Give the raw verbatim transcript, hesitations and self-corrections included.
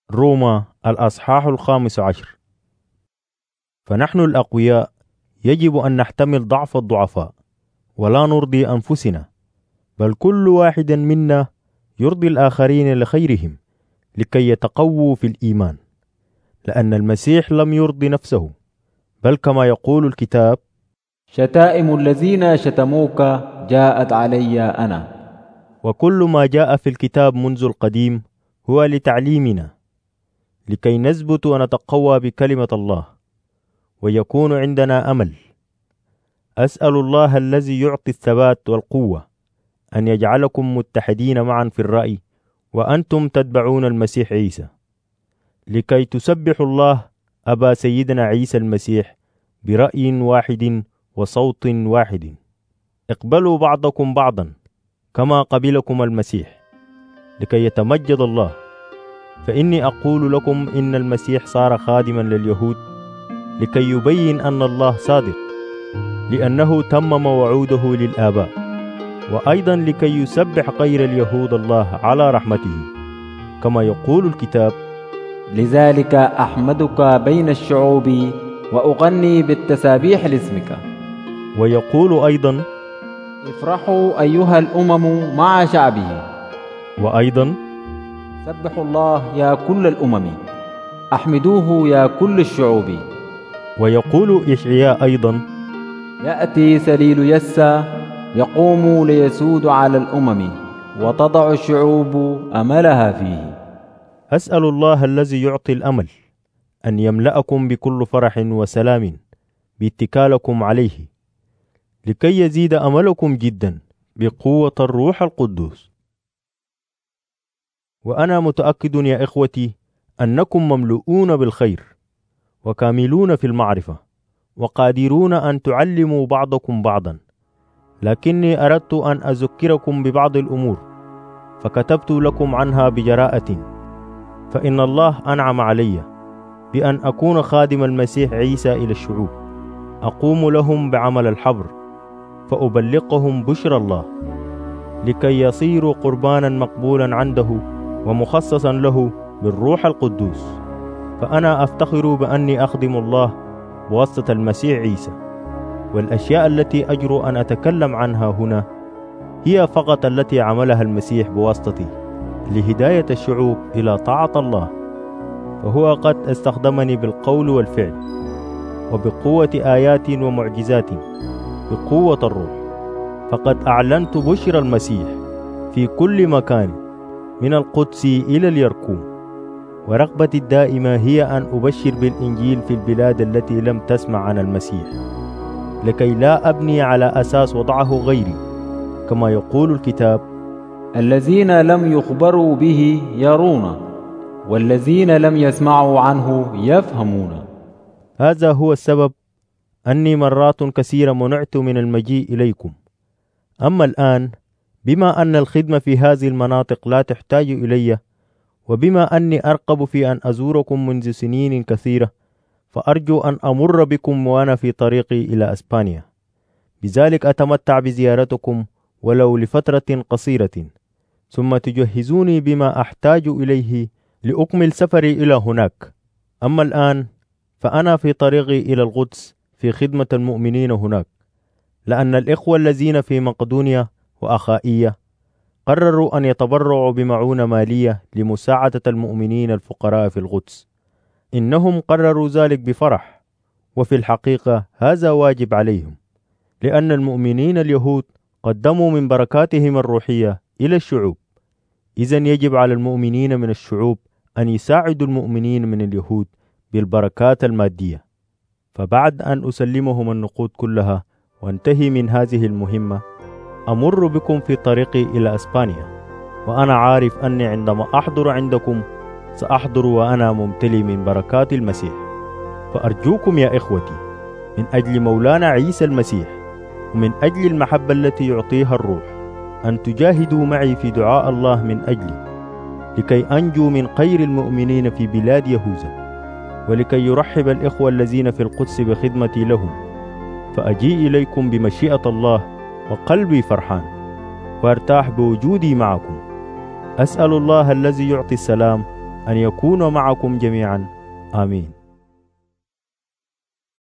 روما الأصحاح الخامس عشر. فنحن الأقوياء يجب أن نحتمل ضعف الضعفاء ولا نرضي أنفسنا، بل كل واحد منا يرضي الآخرين لخيرهم لكي يتقووا في الإيمان، لأن المسيح لم يرضي نفسه، بل كما يقول الكتاب: شتائم الذين شتموك جاءت علي أنا. وكل ما جاء في الكتاب منذ القديم هو لتعليمنا، لكي نثبت ونتقوى بكلمة الله ويكون عندنا أمل. أسأل الله الذي يعطي الثبات والقوة أن يجعلكم متحدين معا في الرأي وأنتم تتبعون المسيح عيسى، لكي تسبحوا الله أبا سيدنا عيسى المسيح برأي واحد وصوت واحد. اقبلوا بعضكم بعضا كما قبلكم المسيح، لكي يتمجد الله. فإني أقول لكم إن المسيح صار خادما لليهود لكي يبين أن الله صادق، لأنه تمم وعوده للآباء، وأيضا لكي يسبح غير اليهود الله على رحمته، كما يقول الكتاب: لذلك أحمدك بين الشعوب وأغني بالتسابيح لاسمك. ويقول أيضا: افرحوا أيها الأمم مع شعبه. وأيضا: سبحوا الله يا كل الأمم، أحمدوه يا كل الشعوب. ويقول إشعياء أيضا: يأتي سليل يسى يقوم ليسود على الأمم، وتضع الشعوب أملها فيه. أسأل الله الذي يعطي الأمل أن يملأكم بكل فرح وسلام باتكالكم عليه، لكي يزيد أملكم جدا بقوة الروح القدوس. وأنا متأكد يا إخوتي أنكم مملؤون بالخير وكاملون في المعرفة وقادرون أن تعلموا بعضكم بعضا، لكني أردت أن أذكركم ببعض الأمور فكتبت لكم عنها بجراءة. فإن الله أنعم علي بأن أكون خادم المسيح عيسى إلى الشعوب، أقوم لهم بعمل الحبر فأبلغهم بشرى الله، لكي يصيروا قربانا مقبولا عنده ومخصصا له بالروح القدوس. فأنا أفتخر بأني أخدم الله بواسطة المسيح عيسى، والأشياء التي أجرؤ أن أتكلم عنها هنا هي فقط التي عملها المسيح بواسطتي لهداية الشعوب إلى طاعة الله. فهو قد استخدمني بالقول والفعل وبقوة آيات ومعجزات بقوة الروح، فقد أعلنت بشرى المسيح في كل مكان من القدس إلى اليرقوم. ورغبتي الدائمة هي أن أبشر بالإنجيل في البلاد التي لم تسمع عن المسيح، لكي لا أبني على أساس وضعه غيري، كما يقول الكتاب: الذين لم يخبروا به يرون، والذين لم يسمعوا عنه يفهمون. هذا هو السبب أني مرات كثيرة منعت من المجيء إليكم. أما الآن، بما أن الخدمة في هذه المناطق لا تحتاج إلي، وبما أني أرقب في أن أزوركم منذ سنين كثيرة، فأرجو أن أمر بكم وأنا في طريقي إلى أسبانيا، بذلك أتمتع بزيارتكم ولو لفترة قصيرة، ثم تجهزوني بما أحتاج إليه لأكمل سفري إلى هناك. أما الآن فأنا في طريقي إلى القدس في خدمة المؤمنين هناك، لأن الإخوة الذين في مقدونيا وأخائية قرروا أن يتبرعوا بمعونة مالية لمساعدة المؤمنين الفقراء في القدس. إنهم قرروا ذلك بفرح، وفي الحقيقة هذا واجب عليهم، لأن المؤمنين اليهود قدموا من بركاتهم الروحية إلى الشعوب. إذن يجب على المؤمنين من الشعوب أن يساعدوا المؤمنين من اليهود بالبركات المادية. فبعد أن أسلمهم النقود كلها وانتهي من هذه المهمة، أمر بكم في طريقي إلى أسبانيا، وأنا عارف أني عندما أحضر عندكم سأحضر وأنا ممتلئ من بركات المسيح. فأرجوكم يا إخوتي من أجل مولانا عيسى المسيح ومن أجل المحبة التي يعطيها الروح أن تجاهدوا معي في دعاء الله من أجلي، لكي أنجو من خير المؤمنين في بلاد يهوذا، ولكي يرحب الإخوة الذين في القدس بخدمتي لهم، فأجي إليكم بمشيئة الله وقلبي فرحان وارتاح بوجودي معكم. أسأل الله الذي يعطي السلام أن يكون معكم جميعا. آمين.